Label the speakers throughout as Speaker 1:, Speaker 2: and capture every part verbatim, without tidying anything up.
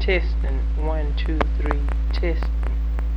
Speaker 1: Testing. One, two, three. Testing.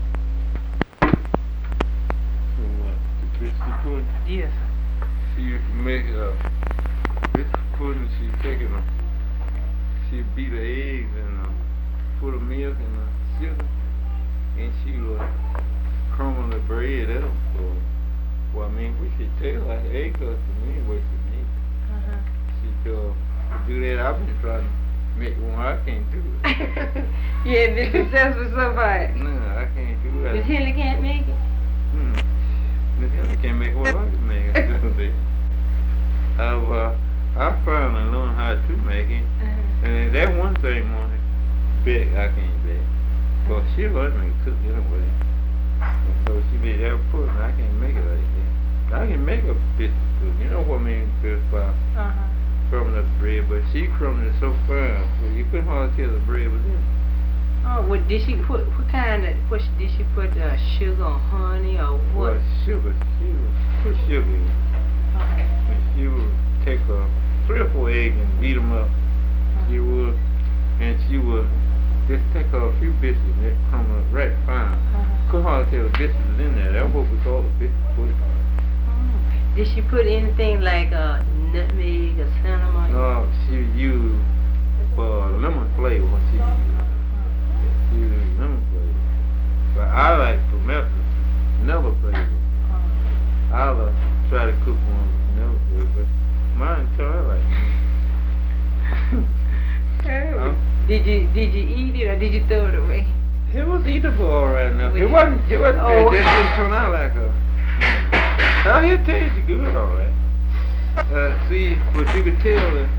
Speaker 2: So what? The biscuit pudding?
Speaker 1: Yes.
Speaker 2: She used to make a biscuit pudding. She taking them. She beat the eggs and uh, put the milk and the sugar, and she would crumble the bread up. So, well, I mean, we should taste like egg custard anyway. She made.
Speaker 1: Uh-huh.
Speaker 2: She uh, to do that. I've been trying to make one. I can't do it.
Speaker 1: You ain't been successful so far.
Speaker 2: No, I can't do that.
Speaker 1: Miss Hilly can't make it.
Speaker 2: Hmm. Miss Hilly can't make what I can make it. I've uh, I finally learned how to make it.
Speaker 1: Uh-huh.
Speaker 2: And that one thing, Monty, bake, I can't bake. But she let me cook anyway. And so she made that pudding, I can't make it like that. I can make a biscuit pudding. You know what I mean, just by
Speaker 1: Uh-huh.
Speaker 2: crumbling up the bread, but she crumbling it so fine, so you couldn't hardly tell the bread was in.
Speaker 1: Oh, what did she put? What kind of? What did she put? Uh, sugar or honey or what?
Speaker 2: Well, sugar, she would put sugar in.
Speaker 1: Okay.
Speaker 2: And she would take a three or four eggs and beat them up. She would, and she would just take a few biscuits and that crumble up right fine.
Speaker 1: Uh-huh.
Speaker 2: Couldn't hardly tell the biscuits was in there. That's what we call a biscuit pudding.
Speaker 1: Oh. Did she put anything like uh, nutmeg or cinnamon?
Speaker 2: No, she used uh, lemon flavor when she used. She used lemon flavor. But I like tomato, never flavor. I'll uh, try to cook one with never flavor, but mine too, I like it.
Speaker 1: Oh. Did you did you eat it or did you throw it away?
Speaker 2: It was eatable all right enough. It
Speaker 1: Well,
Speaker 2: wasn't, it wasn't,
Speaker 1: oh.
Speaker 2: it just didn't turn out like a, oh, it tasted good all right. Uh, see, what you could tell is,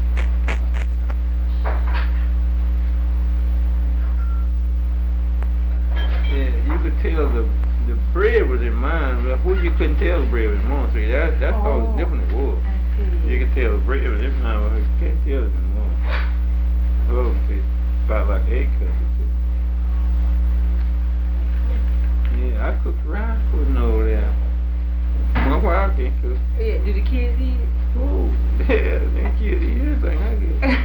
Speaker 2: yeah, you could tell the the bread was in mine, but who you couldn't tell the bread was mine. See, that, that's how
Speaker 1: Oh.
Speaker 2: different it was.
Speaker 1: I see.
Speaker 2: You could tell the bread was in mine, but you can't tell it in mine. Oh, it's about like egg custard. Yeah, I cooked rice pudding over there. My wife can cook.
Speaker 1: Yeah, do the kids eat it?
Speaker 2: Oh, yeah, they kids eat everything I get.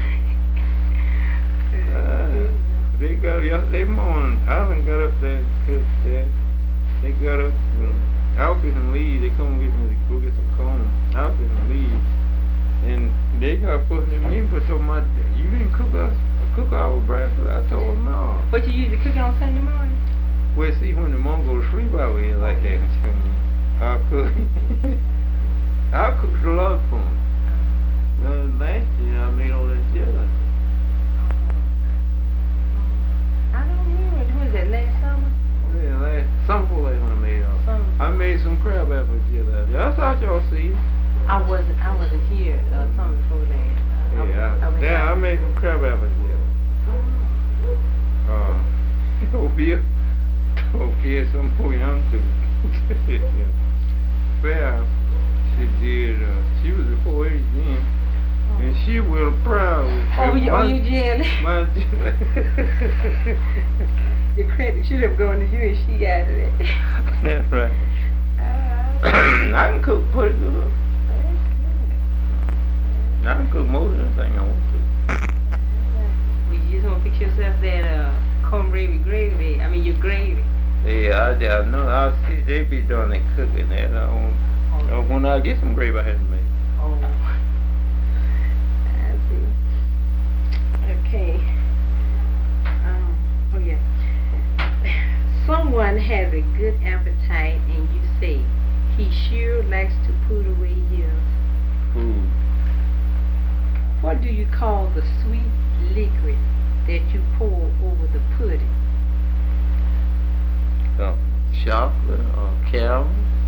Speaker 2: Uh, they got up yesterday morning. I done got up there and cooked that. They got up, um, I was getting leaves. They come get me to go get some corn. I was getting leaves. And they got put in me, but told my, you didn't cook us, cook our breakfast. I told them no.
Speaker 1: But you usually cook it on Sunday morning?
Speaker 2: Well, see, when the mom go to sleep out here like that, I'll cook. I'll cook a lot for them. Well, last year I made all that jelly.
Speaker 1: I don't remember. Who was that, last summer?
Speaker 2: Yeah, last summer before last when I made all.
Speaker 1: Summer.
Speaker 2: I made some crab apple jelly out there. I thought y'all see it.
Speaker 1: I wasn't, I wasn't here uh, summer before that. I,
Speaker 2: Yeah,
Speaker 1: I, I was
Speaker 2: yeah, I
Speaker 1: out.
Speaker 2: made some crab apple jelly. Uh, Sophia, Sophia, some poor young too. Fair, she did, uh, she was before age then, and she was proud with
Speaker 1: Oh, you, oh, you jelly?
Speaker 2: my jelly.
Speaker 1: The credit should have gone to you and she got it.
Speaker 2: That's right.
Speaker 1: Uh,
Speaker 2: I can cook pretty good. I can cook most of the thing I want to.
Speaker 1: well, you just want to fix yourself that uh, cornbread with gravy. I mean, your gravy.
Speaker 2: Yeah, I, I know. I see they be doing that cooking there. I don't,
Speaker 1: Oh,
Speaker 2: uh, when I get some gravy, I have to make.
Speaker 1: oh. I see. Okay. Um, oh, yeah. Someone has a good appetite and you say, he sure likes to put away his.
Speaker 2: Food.
Speaker 1: What do you call the sweet liquid that you pour over the pudding?
Speaker 2: Uh, chocolate or caramel.